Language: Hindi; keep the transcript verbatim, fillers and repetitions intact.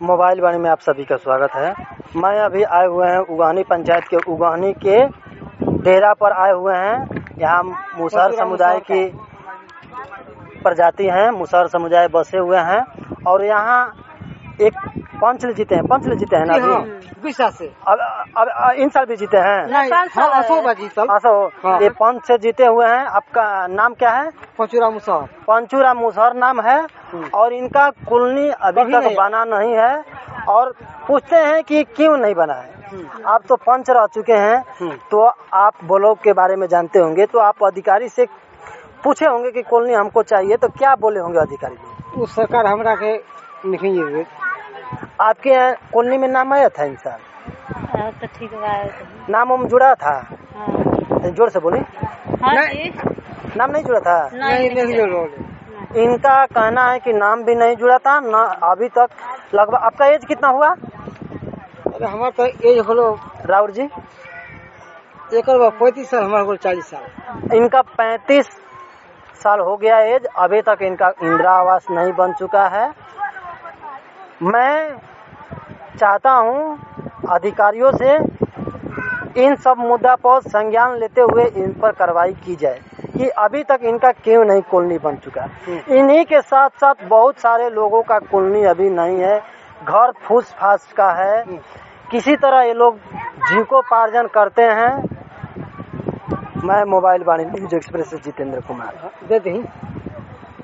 मोबाइल वाणी में आप सभी का स्वागत है। मैं अभी आए हुए हैं उगानी पंचायत के उगानी के डेरा पर आए हुए हैं। यहाँ मुसहर समुदाय की प्रजाति हैं, मुसहर समुदाय बसे हुए हैं और यहाँ एक पंच जीते हैं पंच जीते हैं ना जी बीस साल से। अब, अब, अब इन साल भी जीते हैं। हाँ, ये पंच से जीते हुए हैं। आपका नाम क्या है? पंचूरा मुसहर। पंचूरा मुसहर नाम है और इनका कुलनी अभी तक बना नहीं है और पूछते हैं कि क्यों नहीं बना है। आप तो पंच रह चुके हैं तो आप ब्लॉक के बारे में जानते होंगे, तो आप अधिकारी से पूछे होंगे कि कॉलोनी हमको चाहिए, तो क्या बोले होंगे अधिकारी? वो सरकार हमरा के नहीं। आपके कॉलोनी में नाम आया था इंसान? तो ठीक है, नाम उम जुड़ा था? हाँ। जोर से बोली। हाँ नहीं, नाम नहीं जुड़ा था। नहीं, नहीं जुड़ा। इनका कहना है कि नाम भी नहीं जुड़ा था ना अभी तक। लगभग आपका एज कितना हुआ? अरे हमारा तो एज होलो राउर जी एक पैंतीस साल, हमारा को चालीस साल। इनका पैंतीस साल हो गया एज, अभी तक इनका इंदिरा आवास नहीं बन चुका है। मैं चाहता हूं अधिकारियों से इन सब मुद्दा पर संज्ञान लेते हुए इन पर कार्रवाई की जाए कि अभी तक इनका क्यों नहीं कॉलोनी बन चुका। इन्हीं के साथ साथ बहुत सारे लोगों का कॉलोनी अभी नहीं है, घर फूस फास का है, किसी तरह ये लोग जीविकोपार्जन करते हैं। मैं मोबाइल वाणी न्यूज एक्सप्रेस से जितेंद्र कुमार। दे दी।